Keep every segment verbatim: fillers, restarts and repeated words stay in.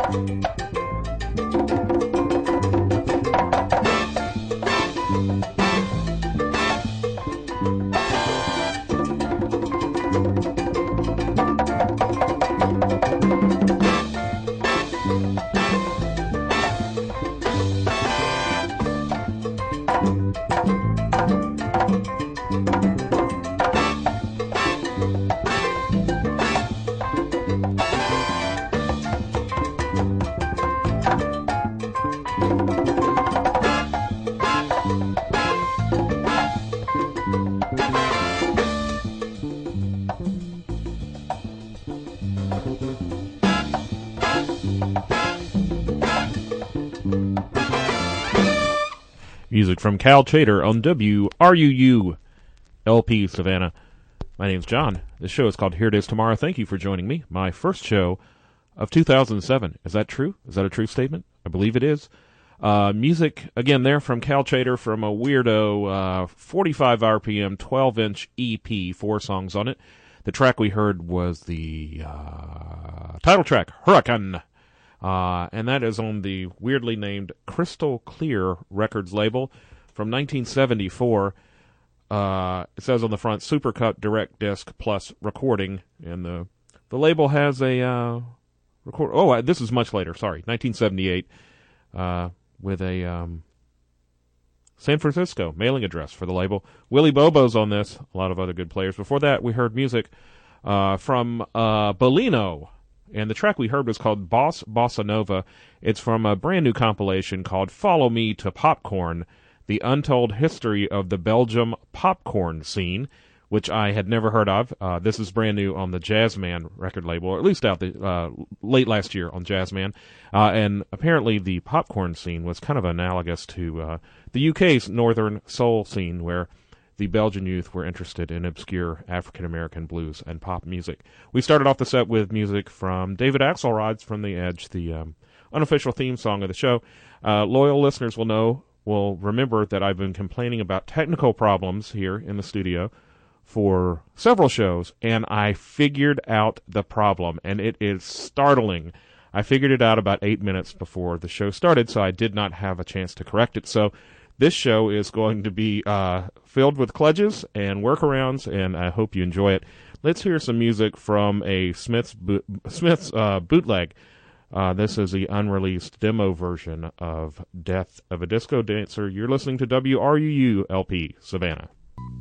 Music from Cal Chater on W R U U L P Savannah. My name's John. This show is called Here It Is Tomorrow. Thank you for joining me. My first show of two thousand seven. Is that true? Is that a true statement? I believe it is. Uh, music, again, there from Cal Chater from a weirdo uh, forty-five R P M, twelve inch E P, four songs on it. The track we heard was the uh, title track, Hurricane. Uh, and that is on the weirdly named Crystal Clear Records label from nineteen seventy-four. Uh, it says on the front, Supercut Direct Disc Plus Recording, and the the label has a uh, record. Oh, uh, this is much later. Sorry, nineteen seventy-eight, uh, with a um, San Francisco mailing address for the label. Willie Bobo's on this. A lot of other good players. Before that, we heard music uh, from uh, Bellino. And the track we heard was called Boss Bossa Nova. It's from a brand new compilation called Follow Me to Popcorn, The Untold History of the Belgium Popcorn Scene, which I had never heard of. Uh, this is brand new on the Jazzman record label, or at least out the uh, late last year on Jazzman. Uh, and apparently the popcorn scene was kind of analogous to uh, the U K's Northern Soul scene, where the Belgian youth were interested in obscure African-American blues and pop music. We started off the set with music from David Axelrod's From the Edge, the um, unofficial theme song of the show. Uh, loyal listeners will know, will remember that I've been complaining about technical problems here in the studio for several shows, and I figured out the problem, and it is startling. I figured it out about eight minutes before the show started, so I did not have a chance to correct it. So this show is going to be uh, filled with kludges and workarounds, and I hope you enjoy it. Let's hear some music from a Smith's, bo- Smith's uh, bootleg. Uh, this is the unreleased demo version of Death of a Disco Dancer. You're listening to W R U U L P Savannah.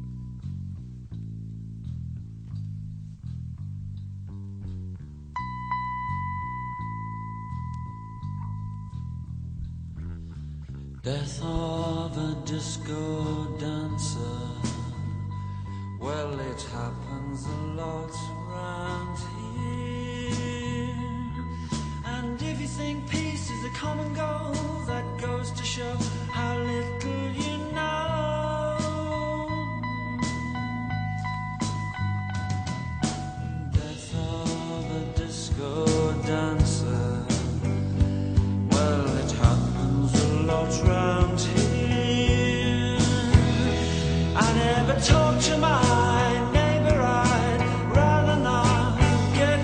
Death of a disco dancer. Well, it happens a lot round here. And if you think peace is a common goal, that goes to show how little you know. Death of a disco dancer. Well, it happens a lot round here. I never talk to my neighbor, I'd rather not get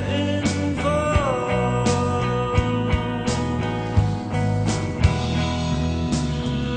involved.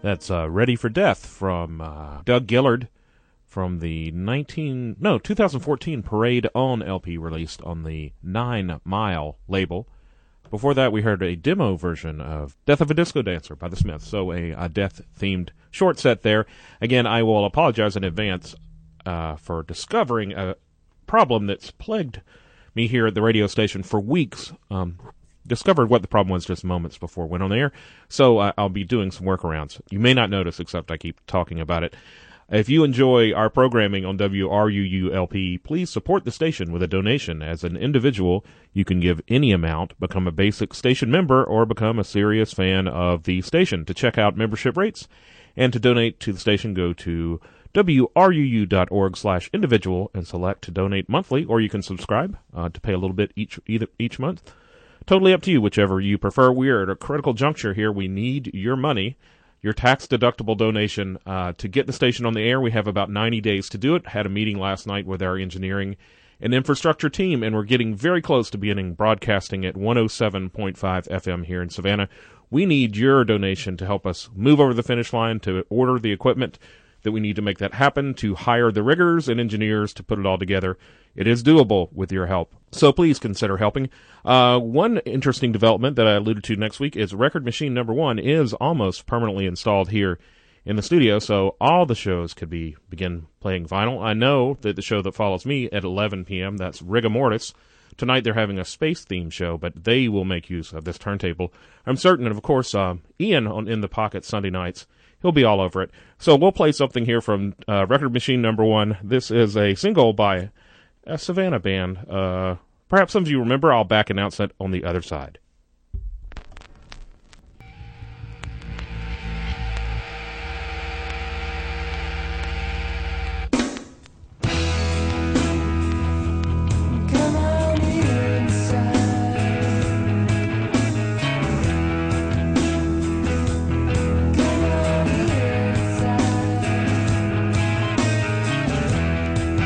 That's uh, Ready for Death from uh, Doug Gillard from the nineteen no two thousand fourteen Parade On L P released on the Nine Mile label. Before that, we heard a demo version of Death of a Disco Dancer by the Smiths, so a, a death-themed short set there. Again, I will apologize in advance uh, for discovering a problem that's plagued me here at the radio station for weeks. Um, discovered what the problem was just moments before it went on the air, so uh, I'll be doing some workarounds. You may not notice, except I keep talking about it. If you enjoy our programming on W R U U L P, please support the station with a donation. As an individual, you can give any amount, become a basic station member, or become a serious fan of the station. To check out membership rates and to donate to the station, go to W R U U dot org slash individual and select to donate monthly, or you can subscribe uh, to pay a little bit each either each month. Totally up to you, whichever you prefer. We are at a critical juncture here. We need your money, your tax-deductible donation uh, to get the station on the air. We have about ninety days to do it. Had a meeting last night with our engineering and infrastructure team, and we're getting very close to beginning broadcasting at one oh seven point five F M here in Savannah. We need your donation to help us move over the finish line, to order the equipment that we need to make that happen, to hire the riggers and engineers to put it all together. It is doable with your help, so please consider helping. Uh, one interesting development that I alluded to next week is Record Machine Number One is almost permanently installed here in the studio, so all the shows could be begin playing vinyl. I know that the show that follows me at eleven p.m., that's Rigor Mortis. Tonight they're having a space-themed show, but they will make use of this turntable. I'm certain, and of course, uh, Ian on In the Pocket Sunday nights, he'll be all over it. So we'll play something here from uh, Record Machine Number One. This is a single by a Savannah band. Uh, perhaps some of you remember. I'll back announce it on the other side.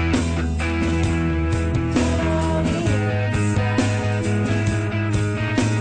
Come on here inside.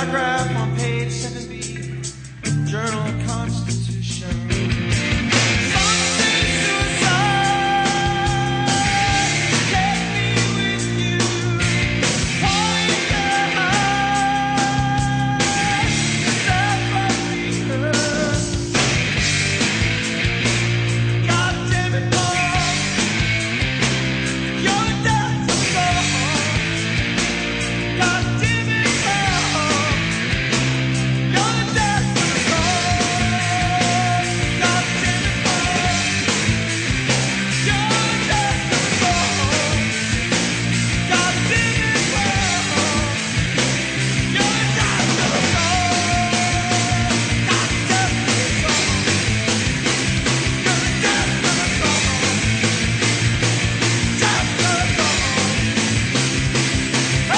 paragraph on page seven B, Journal Constitution. Some say suicide, take me with you, poison high, God damn it, Paul, you're the death of God. God damn it, Paul, you're the death of God. God damn it, Paul, you're the death of God. God damn it, Paul, you're the death of God. God damn it, Paul, you're the death of God. Death of God. Oh.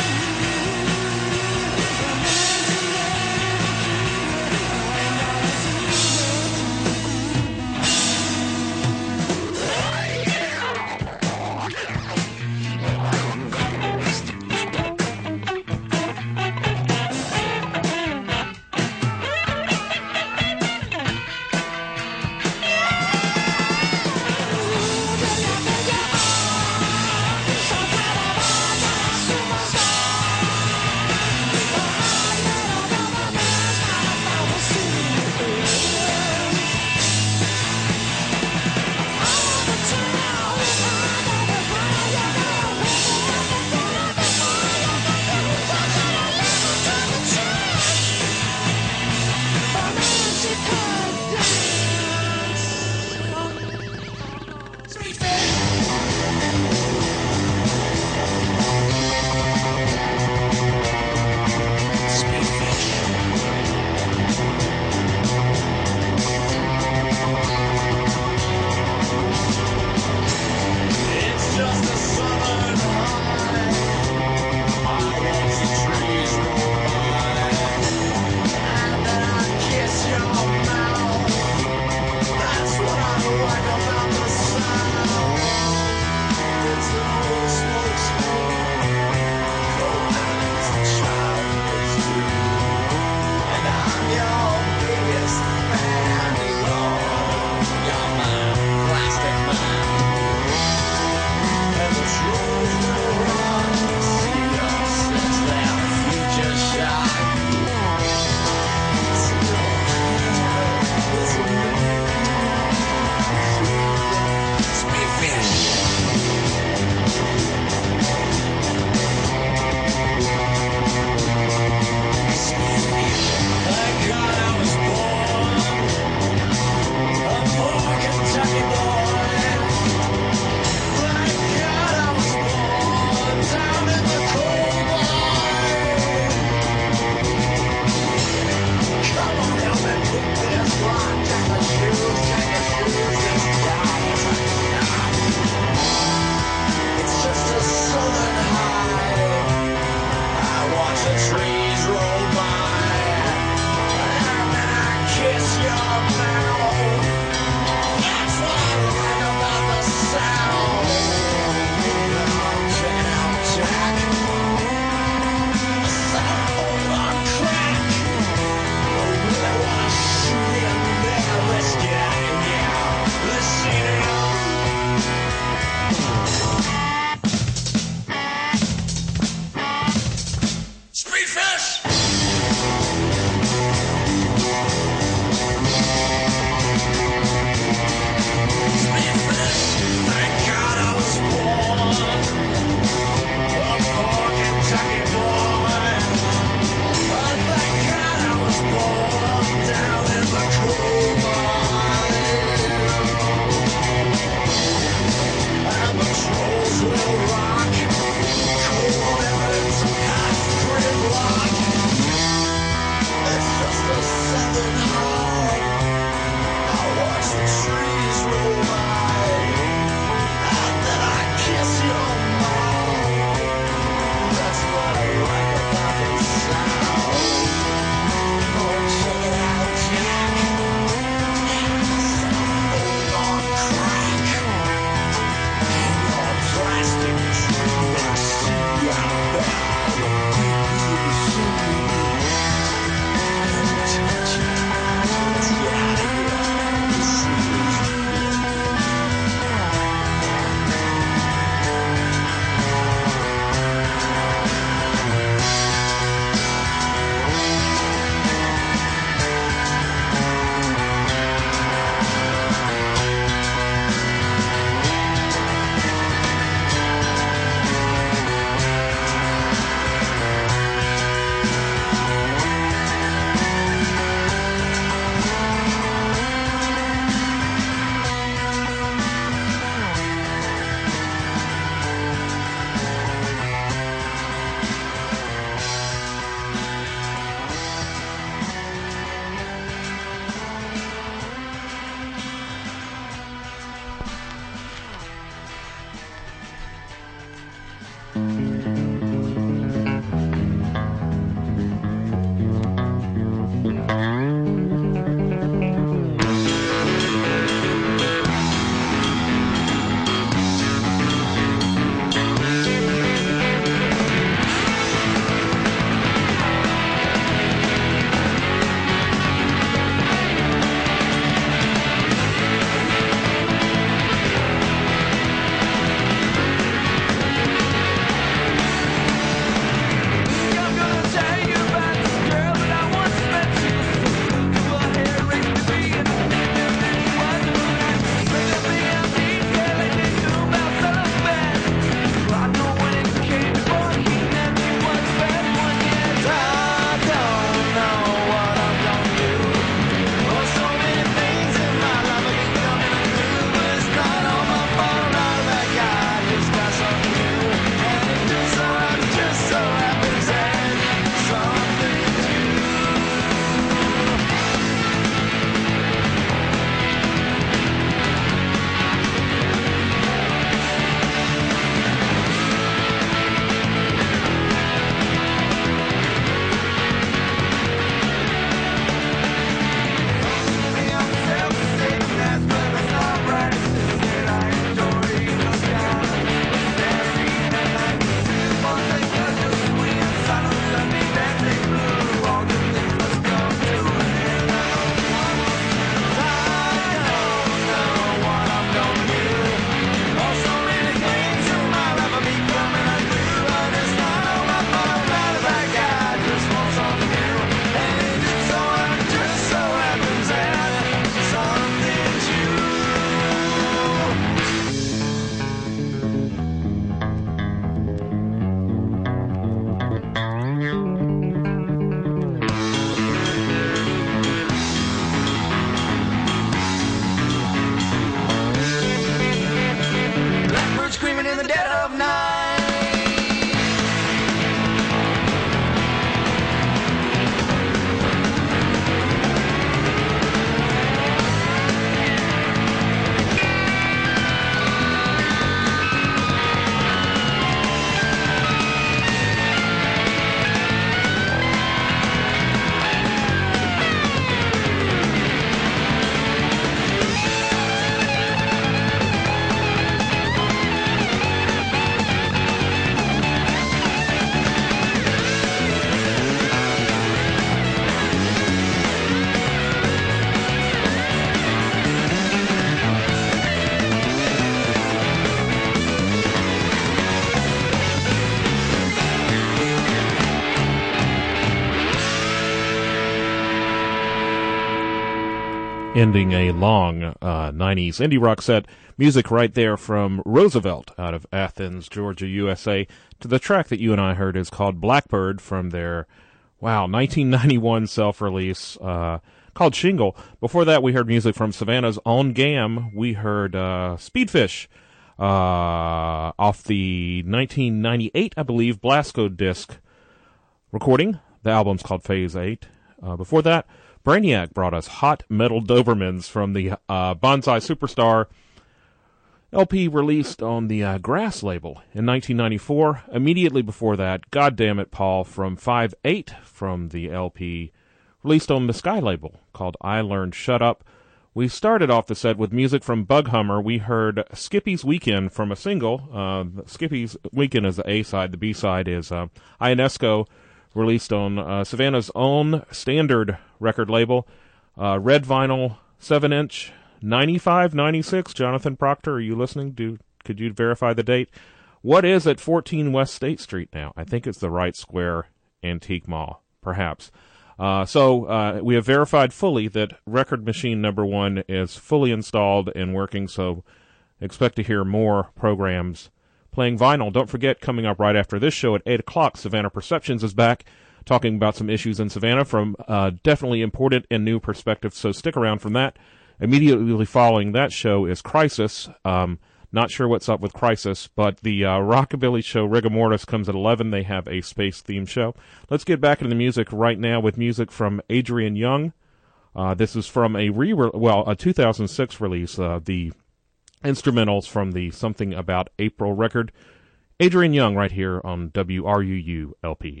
Ending a long uh, nineties indie rock set. Music right there from Roosevelt out of Athens, Georgia, U S A. To the track that you and I heard is called Blackbird from their, wow, nineteen ninety-one self-release uh, called Shingle. Before that, we heard music from Savannah's own Gam. We heard uh, Speedfish uh, off the nineteen ninety-eight, I believe, Blasco disc recording. The album's called Phase eight. Uh, before that, Brainiac brought us Hot Metal Dobermans from the uh, Bonsai Superstar L P released on the uh, Grass label in nineteen ninety-four. Immediately before that, God Damn It Paul from five eight from the L P released on the Sky label called I Learned Shut Up. We started off the set with music from Bug Hummer. We heard Skippy's Weekend from a single. Uh, Skippy's Weekend is the A-side. The B-side is uh, Ionesco, released on uh, Savannah's own Standard record label. Uh, red vinyl, seven inch, ninety-five, ninety-six. Jonathan Proctor, are you listening? Do Could you verify the date? What is at fourteen West State Street now? I think it's the Wright Square Antique Mall, perhaps. Uh, so uh, we have verified fully that Record Machine number one is fully installed and working, so expect to hear more programs playing vinyl. Don't forget, coming up right after this show at eight o'clock, Savannah Perceptions is back, talking about some issues in Savannah from uh, definitely important and new perspectives, so stick around from that. Immediately following that show is Crisis. Um, not sure what's up with Crisis, but the uh, Rockabilly show Rigor Mortis comes at eleven. They have a space-themed show. Let's get back into the music right now with music from Adrian Young. Uh, this is from a re well a two thousand six release, uh, the instrumentals from the Something About April record. Adrian Young right here on W R U U L P.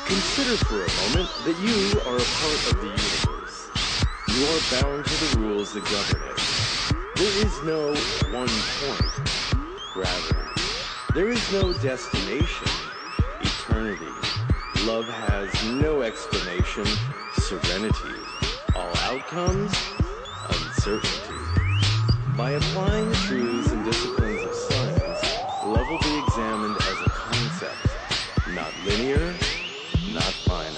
Consider for a moment that you are a part of the universe. You are bound to the rules that govern it. There is no one point, gravity. There is no destination, eternity. Love has no explanation, serenity. All outcomes, uncertainty. By applying the truths and disciplines of science, love will be examined as a concept, not linear, not finite.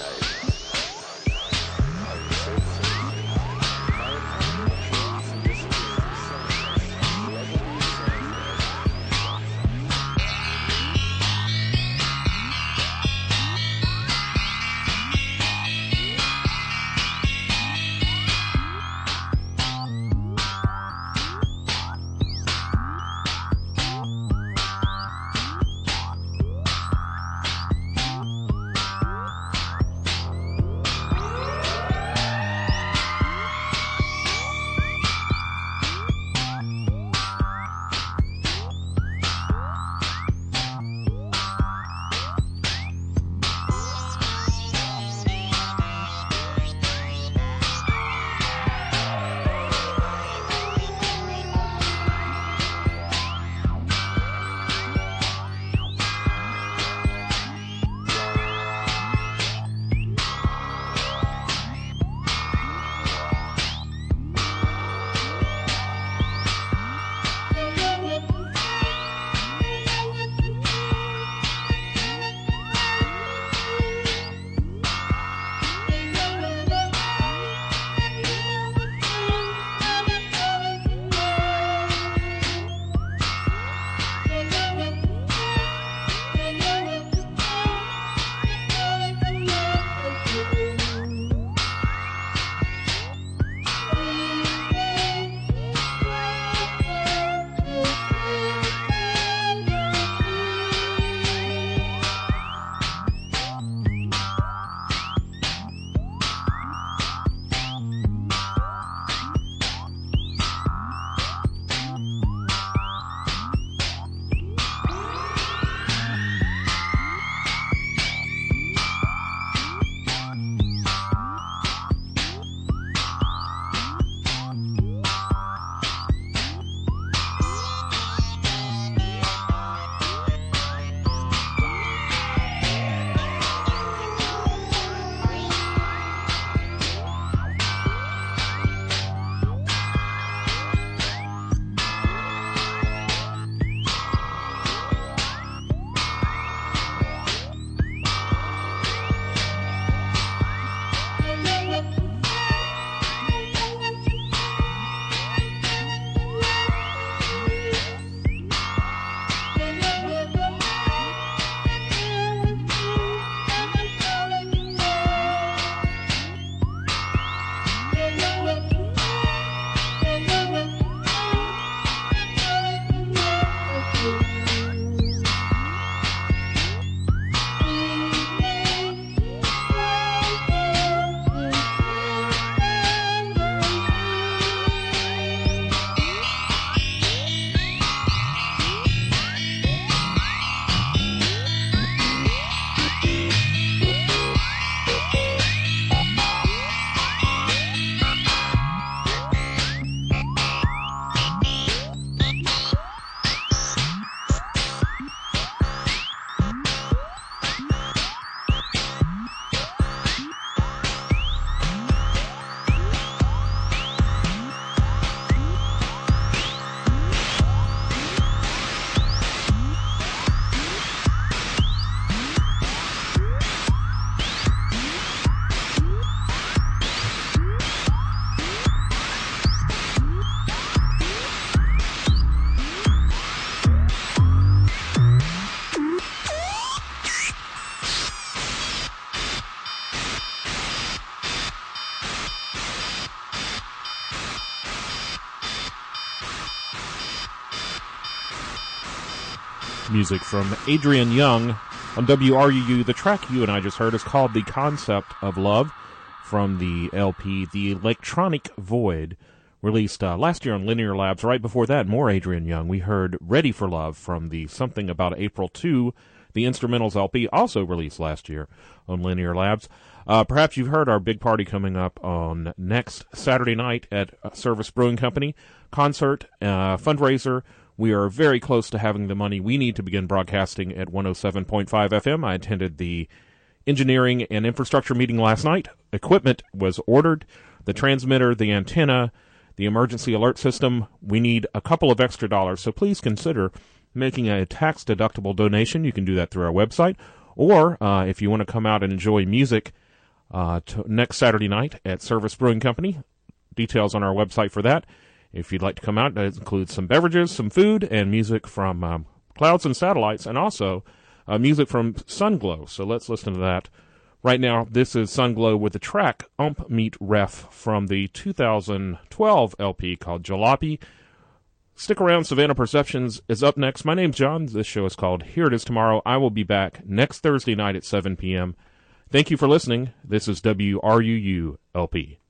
Are you so certain? By applying the truths and disciplines of science, love will be examined as a Music from Adrian Young on W R U U. The track you and I just heard is called The Concept of Love from the L P The Electronic Void, released uh, last year on Linear Labs. Right before that, more Adrian Young. We heard Ready for Love from the Something About April two the Instrumentals L P, also released last year on Linear Labs. Uh, perhaps you've heard our big party coming up on next Saturday night at Service Brewing Company. Concert, uh, fundraiser. We are very close to having the money we need to begin broadcasting at one oh seven point five F M. I attended the engineering and infrastructure meeting last night. Equipment was ordered. The transmitter, the antenna, the emergency alert system. We need a couple of extra dollars, so please consider making a tax-deductible donation. You can do that through our website. Or uh, if you want to come out and enjoy music uh, to next Saturday night at Service Brewing Company, details on our website for that. If you'd like to come out, that includes some beverages, some food, and music from um, Clouds and Satellites, and also uh, music from Sunglow. So let's listen to that. Right now, this is Sunglow with the track Ump Meet Ref from the two thousand twelve L P called Jalopy. Stick around, Savannah Perceptions is up next. My name's John. This show is called Here It Is Tomorrow. I will be back next Thursday night at seven p.m. Thank you for listening. This is W R U U L P.